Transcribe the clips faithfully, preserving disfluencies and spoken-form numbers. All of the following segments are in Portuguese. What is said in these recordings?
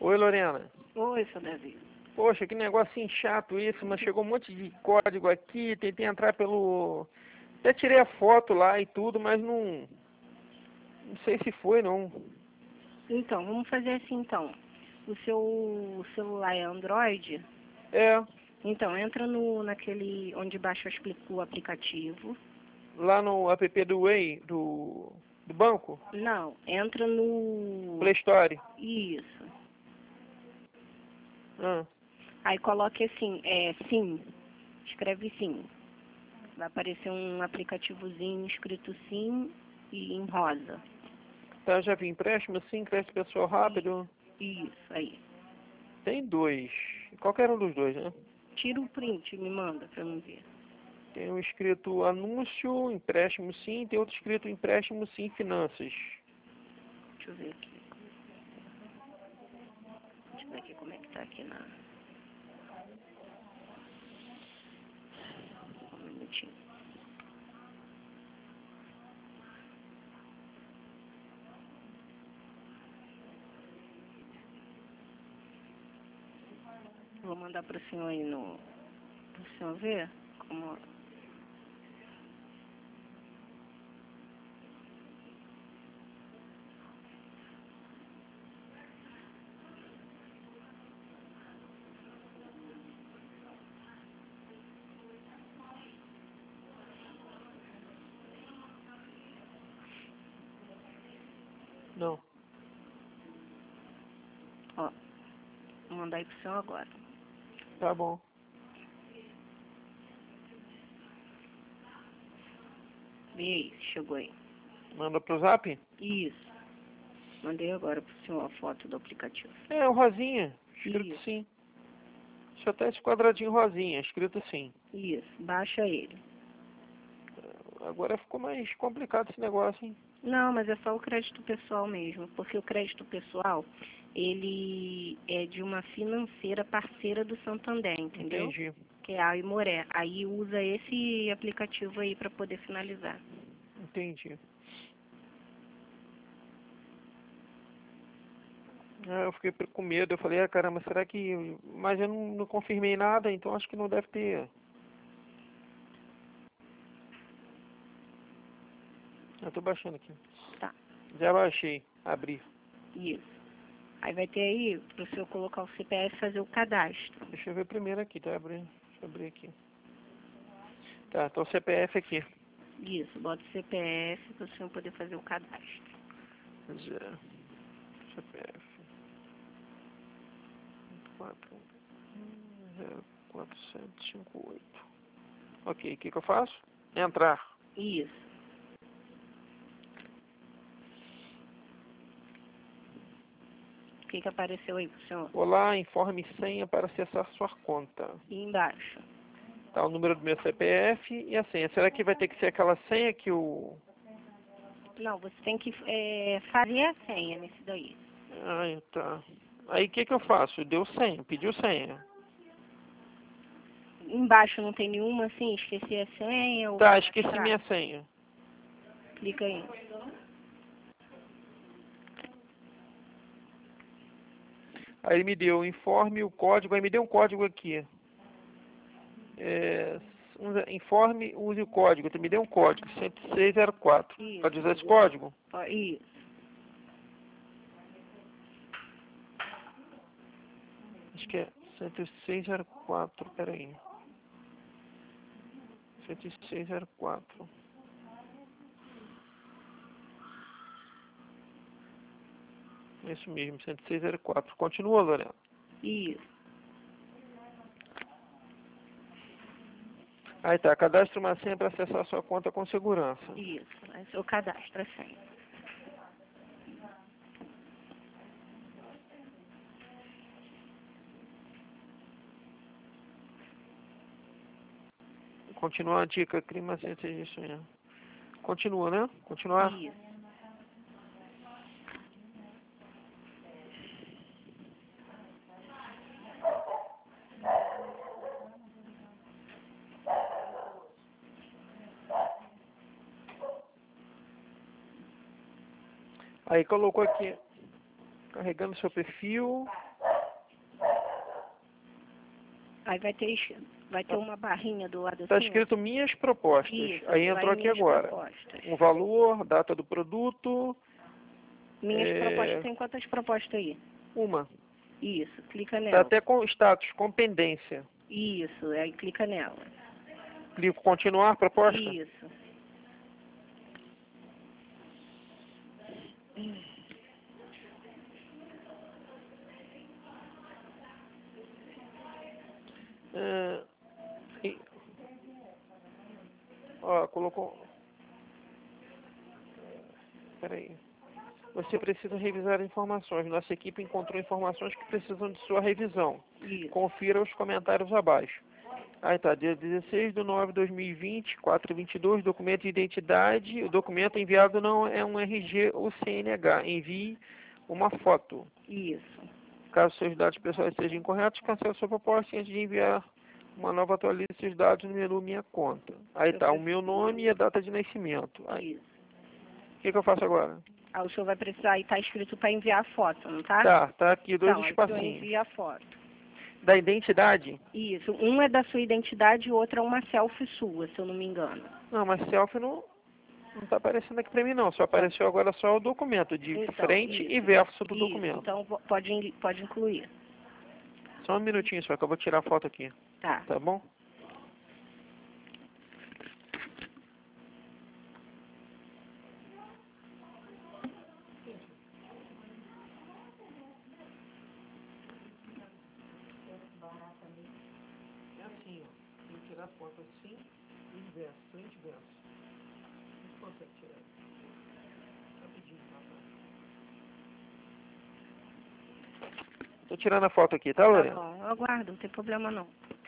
Oi, Lorena. Oi, seu Davi. Poxa, que negocinho chato isso, mas chegou um monte de código aqui, tentei entrar pelo... Até tirei a foto lá e tudo, mas não... Não sei se foi, não. Então, vamos fazer assim, então. O seu celular é Android? É, Então, entra no, naquele onde baixa o aplicativo. lá no app do Way, do, do banco, Não, entra no... Play Store. Isso. Ah, Aí coloque assim, é SIM. Escreve SIM. Vai aparecer um aplicativozinho escrito SIM e em rosa. tá, já vi empréstimo, sim, crédito pessoal rápido. Isso, aí. Tem dois. Qualquer um dos dois, né? Tira o print e me manda pra eu ver. Tem um escrito anúncio, empréstimo sim, tem outro escrito empréstimo sim, finanças. Deixa eu ver aqui. Deixa eu ver aqui como é que tá aqui na... Um minutinho. Vou mandar para o senhor aí no... Para o senhor ver como... Não. Ó, vou mandar aí para o senhor agora. Tá bom. Vê aí, chegou aí. Manda pro zap? Isso. Mandei agora para o senhor a foto do aplicativo. É, o rosinha. Escrito Isso. sim. Só tá esse quadradinho rosinha, escrito sim. Isso, baixa ele. Agora ficou mais complicado esse negócio, hein? Não, mas é só o crédito pessoal mesmo, porque o crédito pessoal, ele é de uma financeira parceira do Santander, entendeu? Entendi. Que é a Aimoré. Aí usa esse aplicativo aí para poder finalizar. Entendi. Ah, eu fiquei com medo, eu falei, ah, caramba, será que... Mas eu não, não confirmei nada, então acho que não deve ter... Eu tô baixando aqui. Tá, Já baixei, abri. isso. Aí vai ter aí para o senhor colocar o C P F e fazer o cadastro. Deixa eu ver primeiro aqui, tá? Abri. Deixa eu abrir aqui. Tá, tá o C P F aqui. Isso, bota o C P F para o senhor poder fazer o cadastro. Zero. C P F. quatro zero quatro sete cinco oito. Ok, o que que eu faço? Entrar. Isso. O que que apareceu aí pro senhor? Olá, informe senha para acessar sua conta. E embaixo. Tá o número do meu C P F e a senha. Será que vai ter que ser aquela senha que o... Não, você tem que é, fazer a senha nesse daí. Ah, tá. Aí o que que eu faço? Deu senha, pediu senha. Embaixo não tem nenhuma assim, esqueci a senha ou Tá, vai esqueci mostrar? minha senha. Clica aí. Aí ele me deu informe, o código, aí me deu um código aqui. É, usa- informe, use o código. Me deu um código, cento e seis zero quatro. Isso. Pode usar esse código? Ó, isso. Acho que é cento e seis zero quatro, peraí. cento e seis zero quatro. É isso mesmo, cento e seis zero quatro. Continua, Lorena. Isso. Aí tá, cadastre uma senha para acessar sua conta com segurança. Isso. Esse é o cadastro, a senha. Continua a dica, crime uma senha seja isso mesmo. Continua, né? Continuar. Isso. Aí colocou aqui, carregando seu perfil. Aí vai ter, vai ter uma barrinha do lado Está assim. escrito minhas propostas. Isso, Aí entrou vai aqui minhas agora. propostas. O valor, data do produto. Minhas é, propostas, tem quantas propostas aí? Uma. Isso, clica Está nela. até com status, com pendência. Isso, aí clica nela. Clico continuar proposta. Isso. É, e- ó, colocou. Peraí. Você precisa revisar informações. Nossa equipe encontrou informações que precisam de sua revisão. Isso. Confira os comentários abaixo. Aí tá, dia dezesseis de nove de dois mil e vinte, quatro e vinte e dois, documento de identidade. O documento enviado não é um R G ou C N H. Envie uma foto. Isso. Caso seus dados pessoais sejam incorretos, cancele sua proposta e antes de enviar uma nova, atualize seus dados no menu Minha Conta. Aí Eu tá, o preciso- meu nome e a data de nascimento. Aí, Isso. o que, que eu faço agora? Aí o senhor vai precisar, aí tá escrito para enviar a foto, não tá? Tá, tá aqui, dois Então, aí o senhor espacinhos. envia a foto. Da identidade? Isso. Um é da sua identidade e o outro é uma selfie sua, se eu não me engano. Não, mas selfie não, não tá aparecendo aqui pra mim não. Só apareceu agora só o documento, de Então, frente isso. e verso do Isso. documento. Então vo- pode, in- pode incluir. Só um minutinho só que eu vou tirar a foto aqui. Tá. Tá bom? É assim, ó. Tem que tirar a foto assim e verso, frente e verso. Não consegue tirar. Rapidinho, tá? Tô tirando a foto aqui, tá, Tá Lorena? bom, eu aguardo, não tem problema não.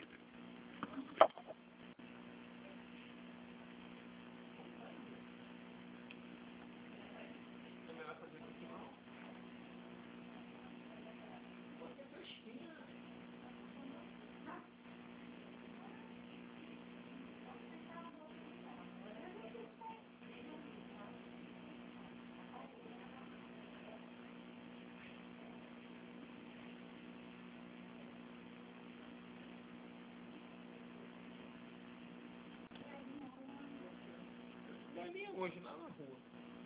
Vai nem hoje, lá na rua.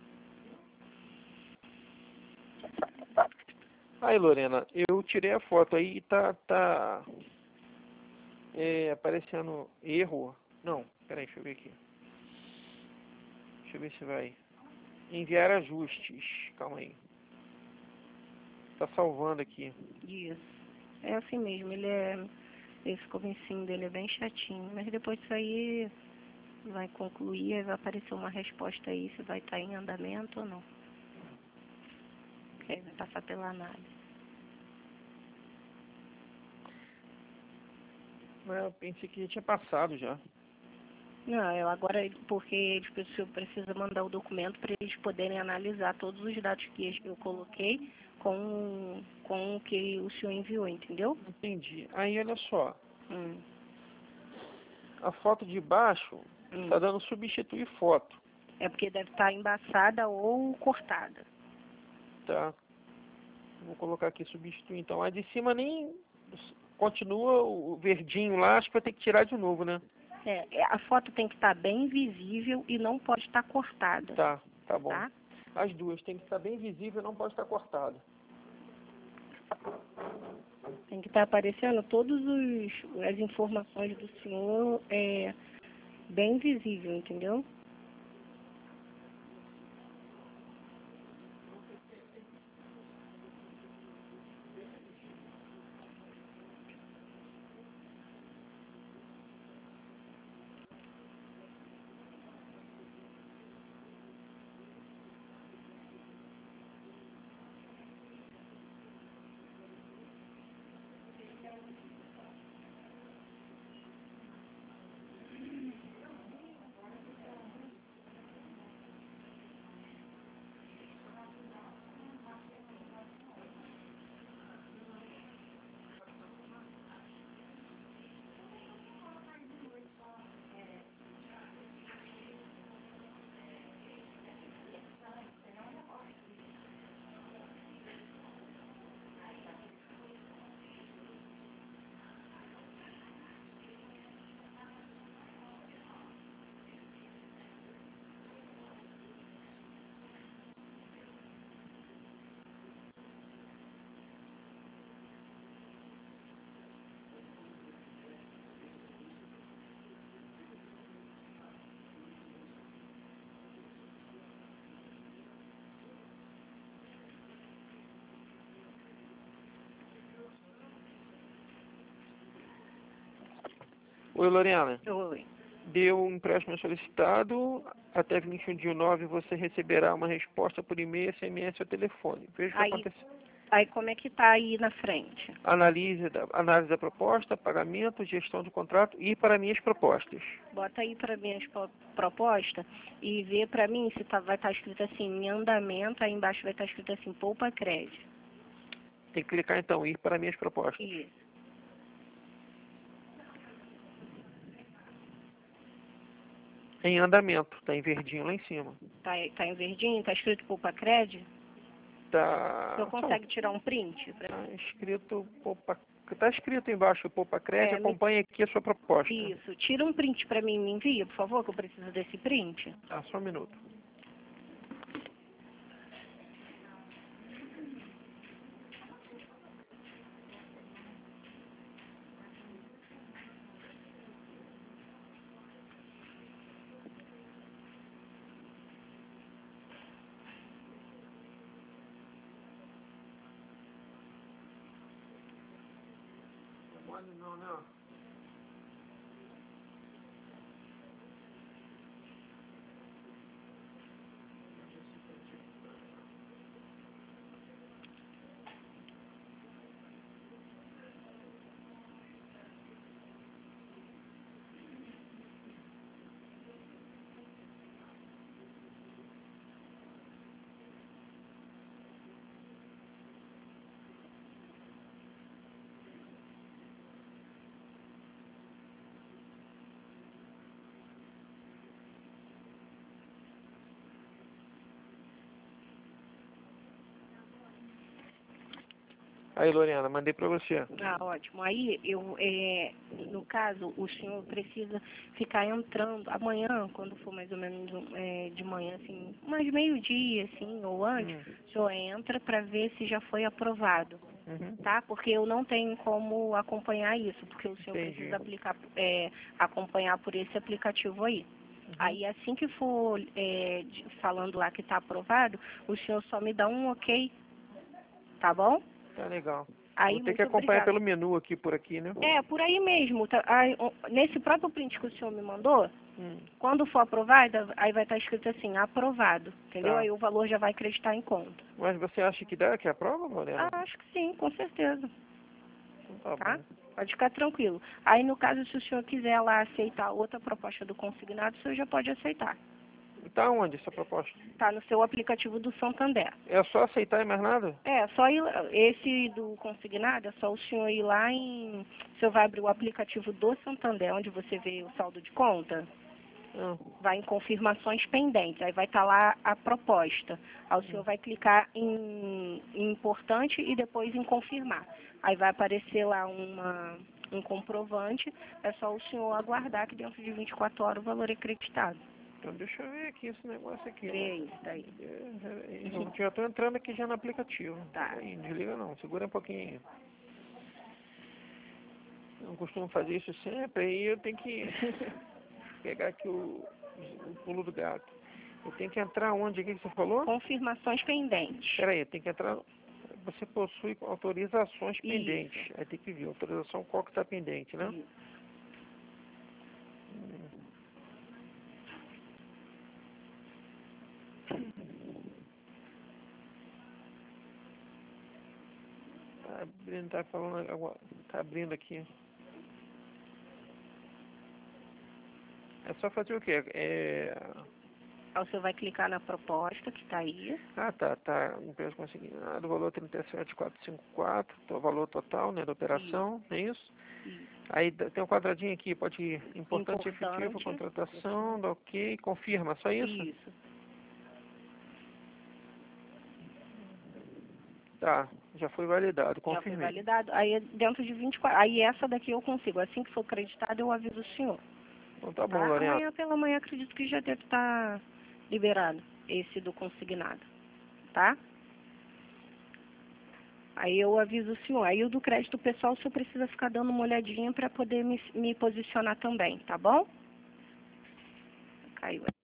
Aí, Lorena, eu tirei a foto aí e tá, tá é, aparecendo erro. Não, peraí, deixa eu ver aqui. Deixa eu ver se vai. Enviar ajustes. Calma aí. Tá salvando aqui. Isso. É assim mesmo, ele é. Esse comecinho dele é bem chatinho, mas depois disso aí vai concluir, aí vai aparecer uma resposta aí se vai estar em andamento ou não. Que aí vai passar pela análise. Mas eu pensei que já tinha passado já. Não, eu agora, porque eles precisam, precisa mandar o documento para eles poderem analisar todos os dados que eu coloquei com, com o que o senhor enviou, entendeu? Entendi. Aí, olha só. Hum, A foto de baixo hum. tá dando substituir foto. É porque deve estar embaçada ou cortada. Tá? Vou colocar aqui substituir. Então, a de cima nem continua o verdinho lá. Acho que vai ter que tirar de novo, né? É, é, a foto tem que estar bem visível e não pode estar cortada, Tá, tá bom. tá? As duas tem que estar bem visível e não pode estar cortada. Tem que estar aparecendo todas as informações do senhor é, bem visível, entendeu? Oi, Lorena. Oi. Deu um empréstimo solicitado, até vinte e um de nove você receberá uma resposta por e-mail, S M S ou telefone. Veja o que Aí, aconteceu. aí como é que tá aí na frente? Analise da, análise da proposta, pagamento, gestão do contrato e para minhas propostas. Bota aí para mim as propostas e vê para mim se tá, vai estar escrito assim, em andamento, aí embaixo vai estar escrito assim, poupa crédito. Tem que clicar então, ir para minhas propostas. Isso. Em andamento, está em verdinho lá em cima. Tá, tá em verdinho, tá escrito poupa crédito? Tá, Você consegue tirar um print? Pra... tá escrito poupa, tá escrito embaixo poupa crédito, É, me... acompanhe aqui a sua proposta. Isso, tira um print para mim e me envia, por favor, que eu preciso desse print. Tá, só um minuto. Não, não. Aí, Lorena, mandei para você. Ah, ótimo. Aí, eu, é, no caso, o senhor precisa ficar entrando amanhã, quando for mais ou menos é, de manhã, assim, mais meio-dia, assim, ou antes, Hum. o senhor entra para ver se já foi aprovado, Uhum. tá? Porque eu não tenho como acompanhar isso, porque o senhor Entendi. precisa aplicar, é, acompanhar por esse aplicativo aí. Uhum. Aí, assim que for é, de- falando lá que está aprovado, o senhor só me dá um ok, tá bom? Tá legal. Aí, Vou ter que muito acompanhar obrigada. pelo menu aqui por aqui, né? É, por aí mesmo. Tá, aí, o- nesse próprio print que o senhor me mandou, Hum. quando for aprovado, aí vai estar escrito assim, aprovado, entendeu? Tá. Aí o valor já vai acreditar em conta. Mas você acha que dá, que é a prova, Lorena? Ah, acho que sim, com certeza, Então tá tá? bom. Pode ficar tranquilo. Aí, no caso, se o senhor quiser lá aceitar outra proposta do consignado, o senhor já pode aceitar. Tá onde essa proposta? Tá no seu aplicativo do Santander. É só aceitar e mais nada? É, só ir, esse do consignado, é só o senhor ir lá em... O senhor vai abrir o aplicativo do Santander, onde você vê o saldo de conta. Ah. Vai em confirmações pendentes, aí vai estar lá a proposta. Aí o senhor vai clicar em, em importante e depois em confirmar. Aí vai aparecer lá uma, um comprovante, é só o senhor aguardar que dentro de vinte e quatro horas o valor é acreditado. Então deixa eu ver aqui esse negócio aqui. Vê Né? aí, tá aí. Eu, eu já estou entrando aqui já no aplicativo. Tá. Aí, não desliga não, segura um pouquinho aí. Eu não costumo fazer isso sempre, aí eu tenho que pegar aqui o, o pulo do gato. Eu tenho que entrar onde aqui que você falou? Confirmações pendentes. Peraí, tem que entrar. Você possui autorizações Isso. pendentes. Aí tem que ver, autorização qual que está pendente, né? Isso. Tá abrindo, tá falando agora. Tá abrindo aqui. É só fazer o quê? É... Aí o senhor vai clicar na proposta que está aí. Ah, tá, tá. Empresa consignada, valor trinta e sete mil quatrocentos e cinquenta e quatro, o valor total, né, da operação, não é isso? Isso. Aí dá- tem um quadradinho aqui, pode ir. Importante, Importante. efetivo, contratação, dá ok, confirma, só isso? Isso. Tá, já foi validado, Já foi confirmei. validado. Aí dentro de vinte e quatro. Aí essa daqui eu consigo. Assim que for acreditado, eu aviso o senhor. Então tá bom, Tá? Lorena. Amanhã pela manhã acredito que já deve estar liberado esse do consignado. Tá? Aí eu aviso o senhor. Aí o do crédito pessoal o senhor precisa ficar dando uma olhadinha para poder me, me posicionar também, tá bom? Caiu.